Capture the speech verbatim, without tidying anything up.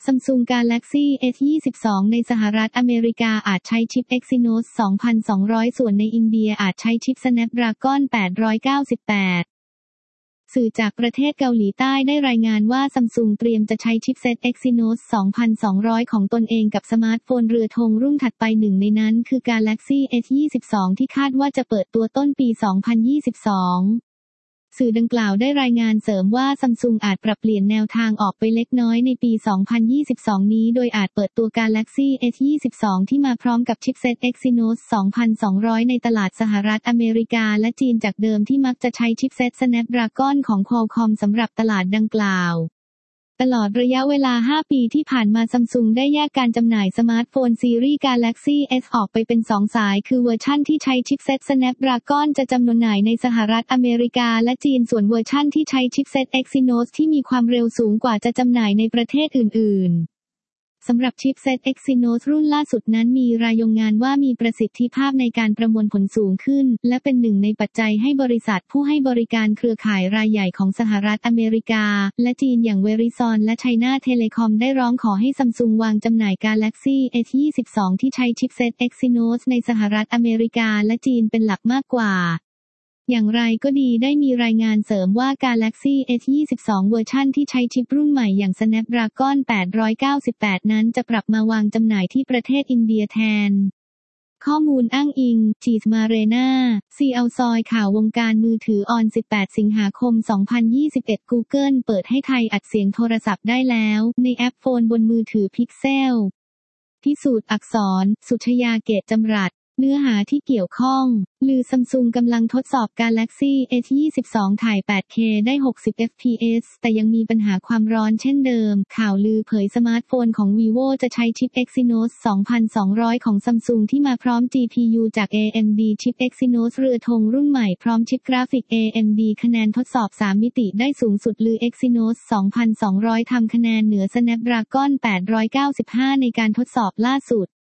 Samsung Galaxy เอส ยี่สิบสอง ในสหรัฐอเมริกาอาจใช้ชิป Exynos สองพันสองร้อย ส่วนในอินเดียอาจใช้ชิป Snapdragon แปดร้อยเก้าสิบแปด สื่อจากประเทศเกาหลีใต้ได้รายงานว่า Samsung เตรียมจะใช้ชิปเซ็ต Exynos สองพันสองร้อย ของตนเองกับสมาร์ทโฟนเรือธงรุ่นถัดไปหนึ่งในนั้นคือ Galaxy เอส ยี่สิบสอง ที่คาดว่าจะเปิดตัวต้นปี สองพันยี่สิบสองสื่อดังกล่าวได้รายงานเสริมว่า Samsung อาจปรับเปลี่ยนแนวทางออกไปเล็กน้อยในปี สองพันยี่สิบสอง นี้โดยอาจเปิดตัว Galaxy เอส ยี่สิบสอง ที่มาพร้อมกับชิปเซ็ต Exynos สองพันสองร้อย ในตลาดสหรัฐอเมริกาและจีนจากเดิมที่มักจะใช้ชิปเซ็ต Snapdragon ของ Qualcomm สำหรับตลาดดังกล่าวตลอดระยะเวลา ห้า ปีที่ผ่านมา Samsung ได้แยกการจำหน่ายสมาร์ทโฟนซีรีส์ Galaxy S ออกไปเป็น สอง สายคือเวอร์ชั่นที่ใช้ชิปเซ็ต Snapdragon จะจำหน่ายในสหรัฐอเมริกาและจีนส่วนเวอร์ชั่นที่ใช้ชิปเซ็ต Exynos ที่มีความเร็วสูงกว่าจะจำหน่ายในประเทศอื่นๆสำหรับชิปเซ็ต Exynos รุ่นล่าสุดนั้นมีรายงานว่ามีประสิทธิภาพในการประมวลผลสูงขึ้นและเป็นหนึ่งในปัจจัยให้บริษัทผู้ให้บริการเครือข่ายรายใหญ่ของสหรัฐอเมริกาและจีนอย่าง Verizon และ China Telecom ได้ร้องขอให้ Samsung วางจำหน่าย Galaxy เอส ยี่สิบสอง ที่ใช้ชิปเซ็ต Exynos ในสหรัฐอเมริกาและจีนเป็นหลักมากกว่าอย่างไรก็ดีได้มีรายงานเสริมว่า Galaxy เอส ยี่สิบสอง เวอร์ชันที่ใช้ชิปรุ่นใหม่อย่าง Snapdragon แปดร้อยเก้าสิบแปด นั้นจะปรับมาวางจำหน่ายที่ประเทศอินเดียแทนข้อมูลอ้างอิง จีส มาเรนา ซี แอล ซอยข่าววงการมือถือออน สิบแปด สิงหาคม สองพันยี่สิบเอ็ด Google เปิดให้ไทยอัดเสียงโทรศัพท์ได้แล้วในแอปโฟนบนมือถือ Pixel พิสูจน์อักษร สุชยาเกตจำรัดเนื้อหาที่เกี่ยวข้องลือ Samsung กำลังทดสอบ Galaxy เอส ยี่สิบสอง ถ่าย แปดเค ได้ หกสิบ เอฟ พี เอส แต่ยังมีปัญหาความร้อนเช่นเดิมข่าวลือเผยสมาร์ทโฟนของ Vivo จะใช้ชิป Exynos สองพันสองร้อย ของ Samsung ที่มาพร้อม จี พี ยู จาก เอ เอ็ม ดี ชิป Exynos เรือธงรุ่นใหม่พร้อมชิปกราฟิก เอ เอ็ม ดี คะแนนทดสอบ สาม มิติได้สูงสุดลือ Exynos สองพันสองร้อย ทำคะแนนเหนือ Snapdragon แปดร้อยเก้าสิบห้า ในการทดสอบล่าสุด